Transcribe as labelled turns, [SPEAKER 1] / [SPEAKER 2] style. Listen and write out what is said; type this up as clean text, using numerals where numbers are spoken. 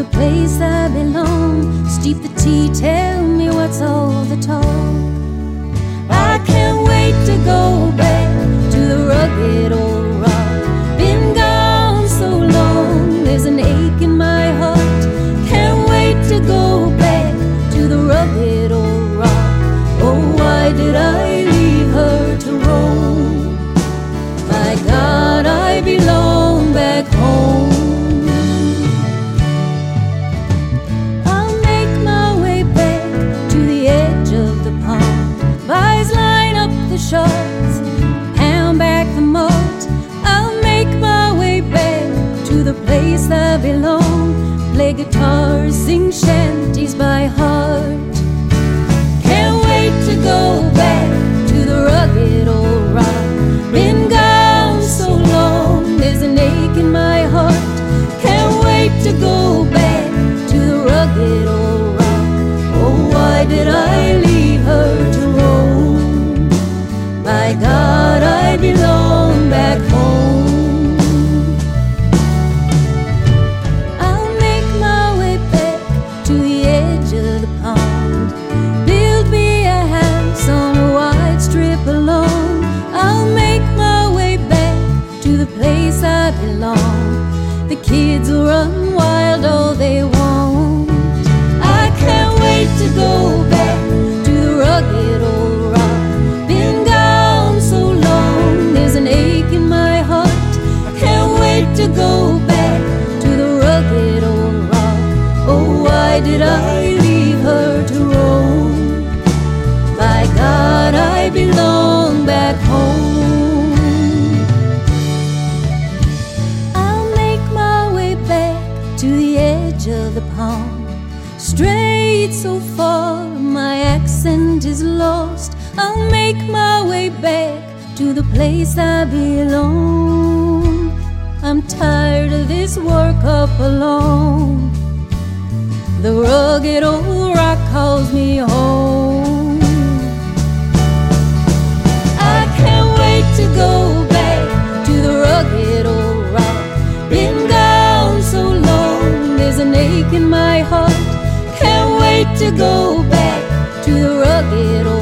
[SPEAKER 1] the place I belong. Steep the tea, tell me what's all the talk. I can't wait to go back to the rugged old rock. Been gone so long, there's an ache in my heart. Can't wait to go back to the rugged old rock. Oh, why did I leave her to roam? My God, I belong back home. I'll make my way back to the edge of the pond. Boys line up the shots, pound back the malt. I'll make my way back to the place I belong. Play guitar, sing shanties by heart. Can't wait to go back to the rugged old rock. Been gone so long, there's an ache in my heart. Can't wait to go back to the rugged old rock. Oh, why did I leave her to roam? My God, I belong back home. I'll make my way back to the edge of the pond. Build me a house on a wide strip of lawn. I'll make my way back to the place I belong. The kids will run wild all they want. I can't wait to go back to the rugged old rock. Been gone so long, there's an ache in my heart. Can't wait to go back to the rugged old rock. Oh, why did I leave her to roam? My God, I belong back home. I'll make my way back to the edge of the pond. Strayed so far, my accent is lost. I'll make my way back to the place I belong. I'm tired of this work up alone. The rugged old rock calls me home. I can't wait to go back to the rugged old rock. Been gone so long, there's an ache in my heart. Can't wait to go back to the rugged old rock.